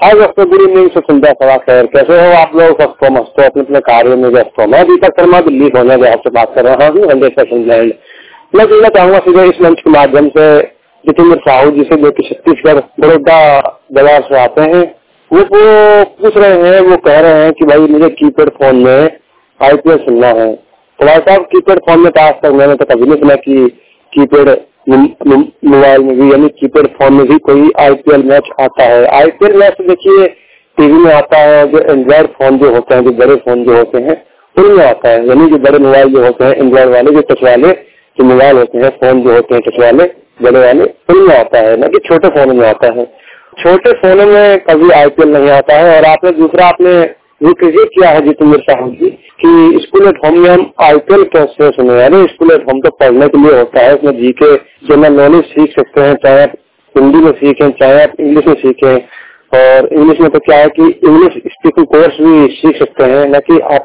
आज दोस्तों good evening से संध्या सवा खैर, कैसे हो आप लोग? सबको मस्त हो, अपने अपने कार्य में व्यस्त हो। मैं दीपक शर्मा दिल्ली होने से आपसे बात कर रहा हूँ, हंड्रेड परसेंट लैंड। मैं जुड़ना चाहूंगा सीधे इस मंच के माध्यम से जितेंद्र साहू जी से, जो कि छत्तीसगढ़ बड़ौदा बाजार से आते हैं। वो पूछ रहे हैं, वो कह रहे हैं कि भाई मुझे कीपैड फोन में आईपीएल सुनना है। तो भाई साहब, कीपैड फोन में तो आज तक मैंने तो कभी नहीं सुना कि कीपैड मोबाइल में भी, यानी कीपैड फोन में भी कोई आईपीएल मैच आता है। आईपीएल मैच देखिए टीवी में आता है, जो एंड्रॉइड फोन जो होते हैं, जो बड़े फोन जो होते हैं उनमें आता है। यानी जो बड़े मोबाइल जो होते हैं एंड्रॉइड वाले, जो टच वाले जो मोबाइल होते हैं, फोन जो होते हैं टच वाले बड़े वाले, उनमें आता है, ना कि छोटे फोन में आता है। छोटे फोन में कभी आईपीएल नहीं आता है। और आपने दूसरा आपने जिक्र ये किया है जितेंद्र साहू जी कि स्कूल एट होम में हम आईपीएल कैसे सुने। यानी स्कूल एट होम तो पढ़ने के लिए होता है, उसमें जीके जनरल नॉलेज सीख सकते हैं, चाहे आप हिंदी में सीखें चाहे आप इंग्लिश में सीखें। और इंग्लिश में तो क्या है कि इंग्लिश स्पीकिंग कोर्स भी सीख सकते हैं, न कि आप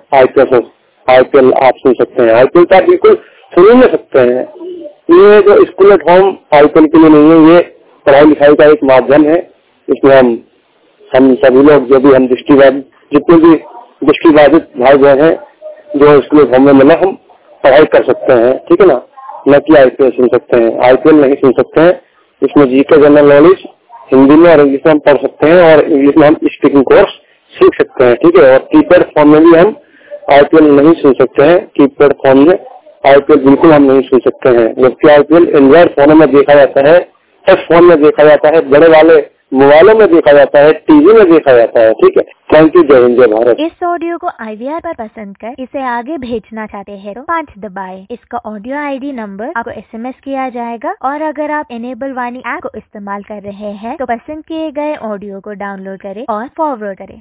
आईपीएल आप सुन सकते हैं। आईपीएल तो आप बिल्कुल सुन ही नहीं सकते हैं। ये जो स्कूल एट होम आईपीएल के लिए नहीं है, ये पढ़ाई लिखाई का एक माध्यम है। इसमें हम सभी लोग जो भी हम जितने भी दृष्टिबाधित भाई बहन हैं, जो स्कूल एट होम में मिला, हम पढ़ाई कर सकते हैं, ठीक है ना, न कि आईपीएल सुन सकते हैं। आईपीएल नहीं सुन सकते हैं। इसमें जीके जनरल नॉलेज हिंदी में और इंग्लिश में हम पढ़ सकते हैं, और इंग्लिश में हम स्पीकिंग कोर्स सीख सकते हैं, ठीक है। और कीपैड फोन में भी हम आईपीएल नहीं सुन सकते हैं। कीपैड फोन में आईपीएल बिल्कुल हम नहीं सुन सकते हैं, जबकि आईपीएल एंड्रॉइड फोनों में देखा जाता है, टच फोन में देखा जाता है, बड़े वाले मोबाइलों में देखा जाता है, टीवी में देखा जाता है, ठीक है। थैंक यू, जय हिंद जय भारत। इस ऑडियो को IVR पर पसंद कर इसे आगे भेजना चाहते हैं तो 5 दबाएं। इसका ऑडियो ID नंबर आपको SMS किया जाएगा। और अगर आप इनेबल वाणी ऐप को इस्तेमाल कर रहे हैं तो पसंद किए गए ऑडियो को डाउनलोड करें और फॉरवर्ड करें।